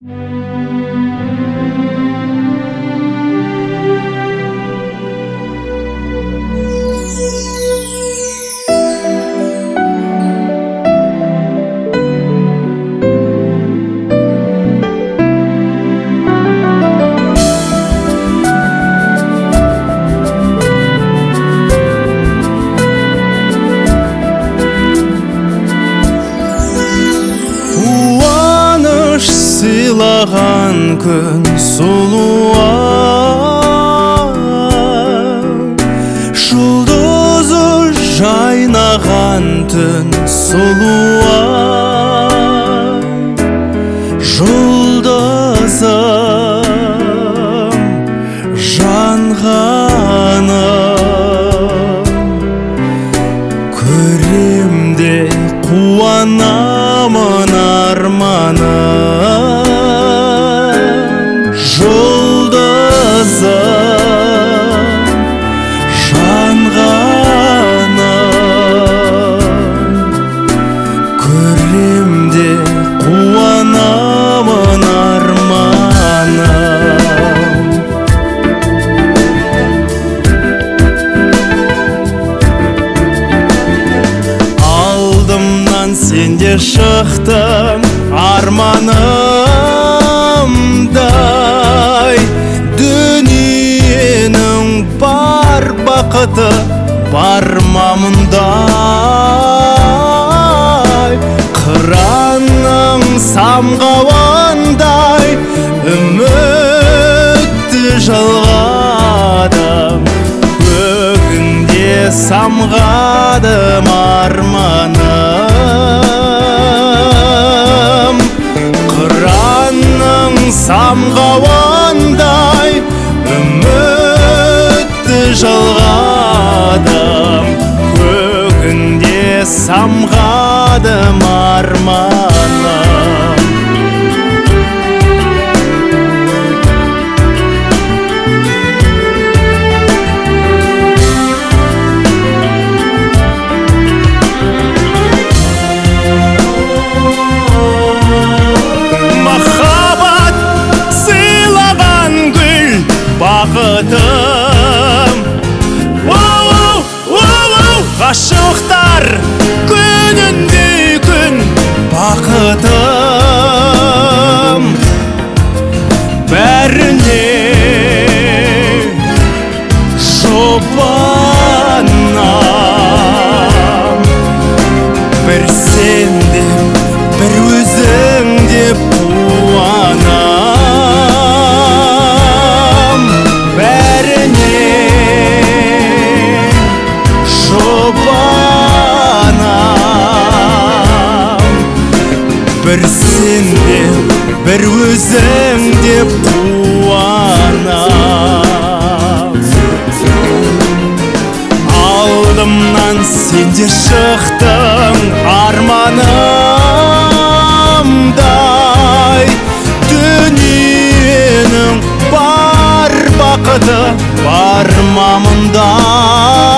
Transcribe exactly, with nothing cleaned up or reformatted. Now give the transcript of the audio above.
Сыйлаған күн сұлуа, жұлдызы жайнаған түн сұлуа, жұлдызым жанғаным, көремде қуанамын арманым. Көремде қуанамын арманым. Алдымнан сенде шықтың арманымдай, дүниенің бар бақыты бар мамындай, қыранның самғауындай үмітті жалғадым, көгінде самғадым арманым. Қыранның самғауындай үмітті жалғадым, көгінде самғадым арманым. Махаббат сыйлаған гүл бақытым, ғашықтар күніндей күн бақытым. Бәріне жұбанам, бір сен деп бір өзің деп қуанам. Бәріне жұбанам, бір сен деп бір өзің деп қуанам. Алдымнан сенде шықтың арманымдай, дүниенің бар бақыты бар мамындай,